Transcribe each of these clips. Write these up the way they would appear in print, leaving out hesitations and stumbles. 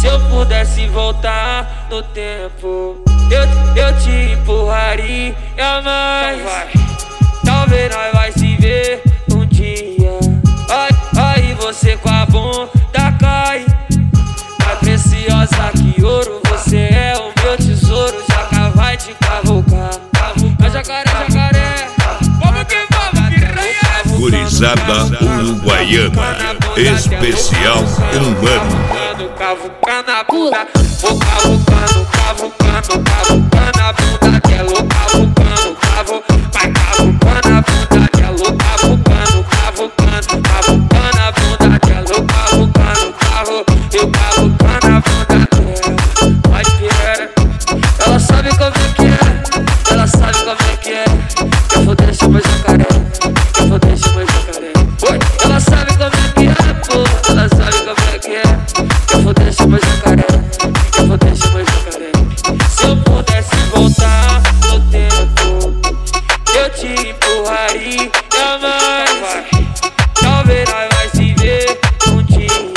Se eu pudesse voltar no tempo, eu te empurraria mais. Talvez nós vai se ver um dia. Aí você com a bunda cai. Mais preciosa que ouro, você é o meu tesouro. Jaca vai te cavocar. Jacaré, jacaré, vamos que vamos, piranha. Gurizada uruguaiana, especial humano. Cavucando a bunda, vou cavucando, cavucando, cavucando a bunda. Que é louco, cavucando, vai cavucando a bunda. Que é louco, cavucando, cavucando, cavucando a bunda. Que é louco, cavucando, eu cavucando a bunda dela. Vai piranha, ela sabe como é que é, ela sabe como é que é. Eu vou deixar meu jacaré, eu vou deixar meu jacaré. Oi, ela sabe como é que é, pô, ela sabe como é que é. Eu vou deixar meu jacaré, eu vou deixar meu jacaré. Se eu pudesse voltar no tempo, eu te empurraria mais. Talvez nós vai se ver um dia.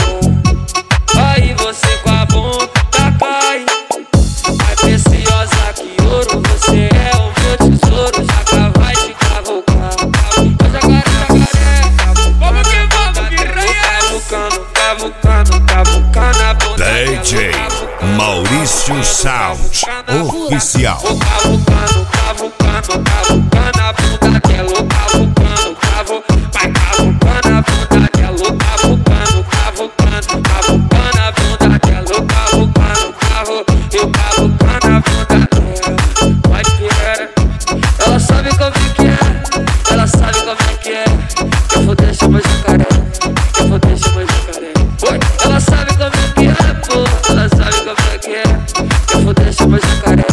Aí você com a bunda cai. Mais preciosa que ouro, você é o meu tesouro. Jaca vai te cavocar. Jacaré, jacaré, vamos que vamos, piranha. Cavucando, cavucando, cavucando a bunda. DJ Maurício Sound Oficial. Vou cavucando, cavucando, cavucando a bunda. Que é louco, cavucando, vai cavucando a bunda. Que é louco, cavucando, cavucando, cavucando a bunda. Que é louco, cavucando, eu cavucando a bunda dela. Vai piranha, ela sabe como é que é, ela sabe como é que é. Eu vou deixar meu jacaré, eu vou deixar meu jacaré. Oi, ela sabe como é que é, pô, ela sabe como é que é. Eu vou deixar meu jacaré,